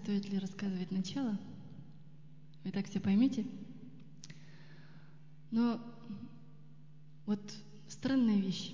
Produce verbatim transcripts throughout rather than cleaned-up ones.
стоит ли рассказывать начало. Вы так все поймете. Но вот странная вещь.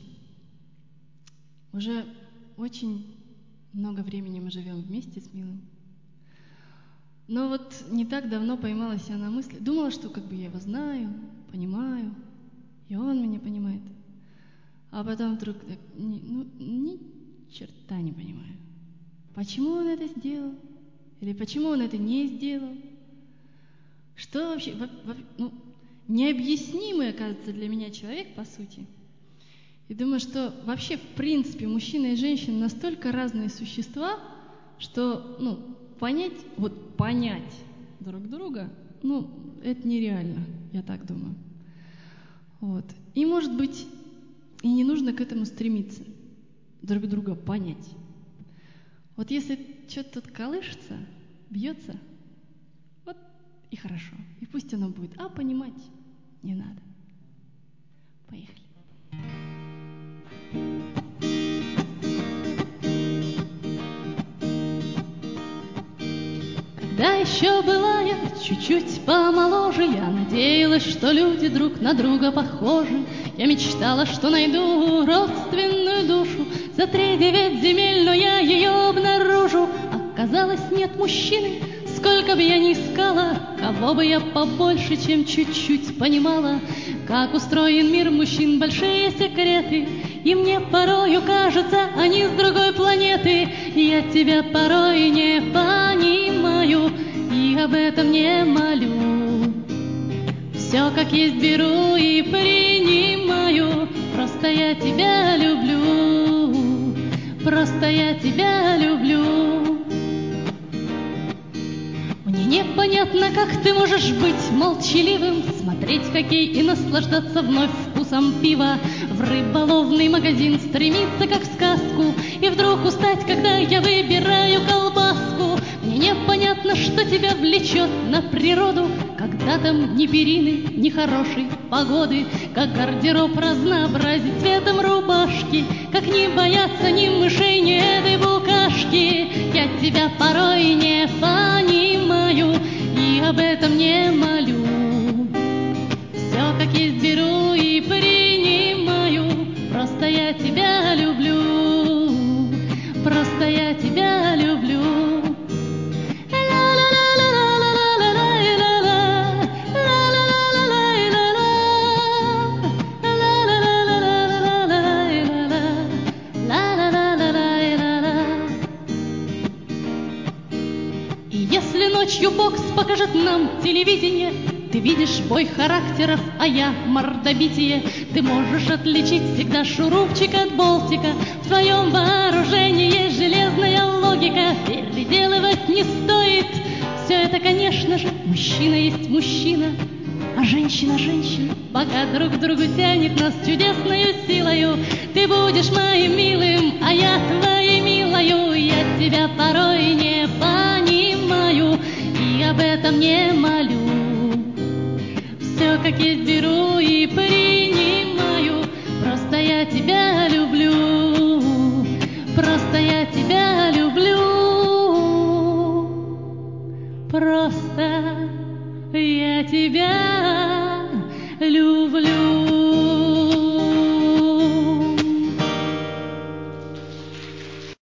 Уже очень много времени мы живем вместе с Милым. Но вот не так давно поймала себя на мысли. Думала, что как бы я его знаю, понимаю, и он меня понимает. А потом вдруг так, ни, ну, ни черта не понимаю. Почему он это сделал? Или почему он это не сделал? Что вообще... Во, во, ну, необъяснимый, оказывается, для меня человек, по сути. И думаю, что вообще, в принципе, мужчина и женщина настолько разные существа, что, ну, понять, вот понять друг друга, ну, это нереально, я так думаю. Вот. И, может быть, и не нужно к этому стремиться, друг друга понять. Вот если что-то тут колышется, бьется, вот и хорошо. И пусть оно будет. А понимать не надо. Поехали. Когда еще была я чуть-чуть помоложе, я надеялась, что люди друг на друга похожи. Я мечтала, что найду родственную душу за три девять земель, но я ее обнаружу. Оказалось, нет мужчины, сколько бы я ни искала, кого бы я побольше, чем чуть-чуть понимала. Как устроен мир мужчин, большие секреты, и мне порою кажется, они с другой планеты. Я тебя порой не понимаю, и об этом не молю. Все как есть беру и принимаю, просто я тебя люблю, просто я тебя люблю. Мне непонятно, как ты можешь быть молчаливым, смотреть хоккей и наслаждаться вновь вкусом пива, в рыболовный магазин стремиться, как в сказку, и вдруг устать, когда я выбираю колбаску. Мне непонятно, что тебя влечет на природу, когда там ни перины, ни хорошей погоды, как гардероб разнообразить цветом рубашки, как не бояться ни мышей, ни этой букашки. Я тебя порой не понимаю, и об этом не молю. Все как есть беру и принимаю, просто я тебя люблю, просто я тебя люблю. Ночью бокс покажет нам телевидение, ты видишь бой характеров, а я мордобитие. Ты можешь отличить всегда шурупчик от болтика, в твоем вооружении есть железная логика. Переделывать не стоит все это, конечно же. Мужчина есть мужчина, а женщина женщина, пока друг к другу тянет нас чудесною силою. Ты будешь моим милым, а я твоей милою. Я тебя порой не понимаю, и об этом не молю. Все как есть беру и принимаю, просто я тебя люблю, просто я тебя люблю, просто я тебя